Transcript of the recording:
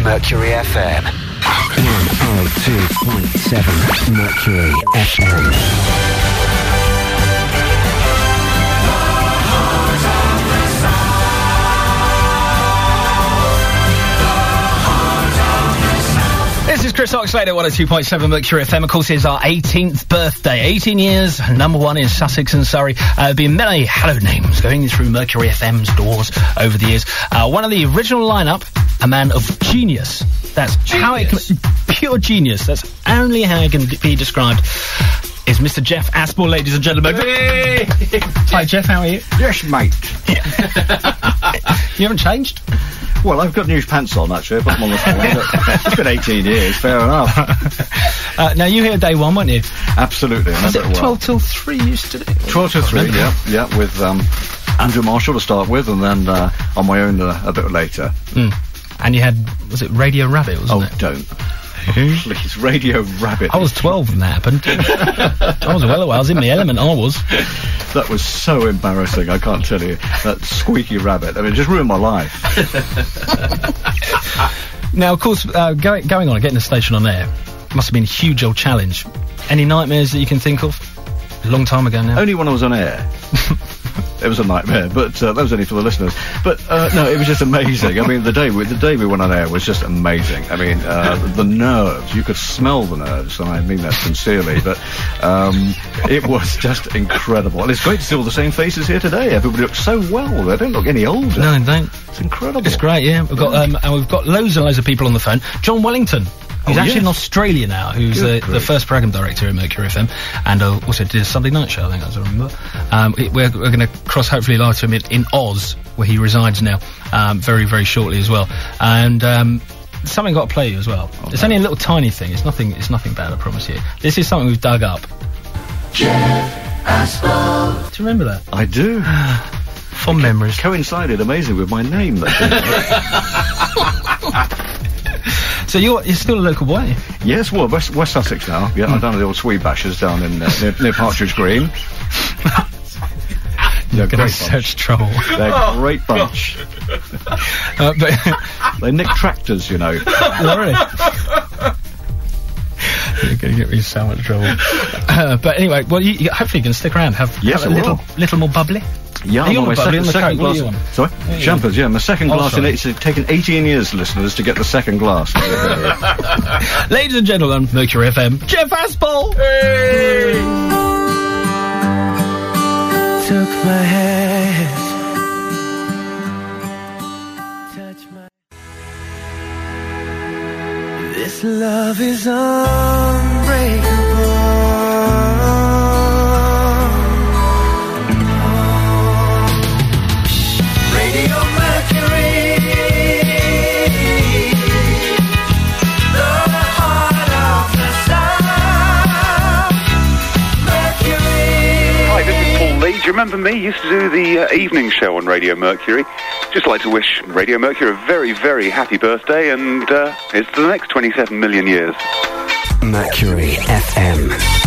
Mercury FM. 102.7 Mercury FM. This is Chris Oxlade at 102.7 Mercury FM. Of course, it's our 18th birthday. 18 years, number one in Sussex and Surrey. There have been many hallowed names going through Mercury FM's doors over the years. One of the original lineup, a man of genius. That's genius. How it can... Pure genius. That's only how it can be described. Is Mr. Jeff Aspel, ladies and gentlemen. Hey! Hi, Jeff, how are you? Yes, mate. You haven't changed? Well, I've got new pants on, actually. I put them on this morning. It's been 18 years, fair enough. Now, you here day one, weren't you? Absolutely, I remember it well. 12 till 3 you used to do? 12 till 3, yeah, with Andrew Marshall to start with, and then on my own a bit later. Mm. And you had, was it Radio Rabbit, wasn't it? Oh, don't. Please, Radio Rabbit. I was 12 when that happened. I was well away, I was in my element, I was. That was so embarrassing, I can't tell you. That squeaky rabbit, I mean, it just ruined my life. Now, of course, going on, getting the station on air must have been a huge old challenge. Any nightmares that you can think of? A long time ago now. Only when I was on air. It was a nightmare, but that was only for the listeners. But no, it was just amazing. I mean, the day we went on air was just amazing. I mean, the nerves, you could smell the nerves, and I mean that sincerely, but it was just incredible. And it's great to see all the same faces here today. Everybody looks so well. They don't look any older. No, they don't. It's incredible. It's great, yeah. We've got, and we've got loads and loads of people on the phone. John Wellington. He's actually in Australia now, who's the first programme director at Mercury FM, and also did a Sunday night show, I think, as I remember. We're going to cross, hopefully, live to him in Oz, where he resides now, very, very shortly as well. And something got to play you as well. It's only a little tiny thing. It's nothing bad, I promise you. This is something we've dug up. Jeff Aspel. Do you remember that? I do. Fond memories. Coincided amazingly with my name, that So you're still a local boy? Yes, well, West Sussex now. Yeah, I'm down at the old Swede Bashers down in near Partridge Green. You're going to such trouble. They're a great bunch. But they nick tractors, you know. Really? You're going to get me in so much trouble. But anyway, well, you hopefully you can stick around. Have a little more bubbly. Yeah, I'm on my second glass. Sorry? Champers, yeah, my second glass in it's taken 18 years, listeners, to get the second glass. Ladies and gentlemen, Mercury FM, Jeff Aspel! Hey! Took my hand, touched my... This love is unbreakable. Radio Mercury, the heart of the sound. Mercury. Hi, this is Paul Lee. Do you remember me? Used to do the evening show on Radio Mercury. Just like to wish Radio Mercury a very, very happy birthday, and here's to the next 27 million years. Mercury FM.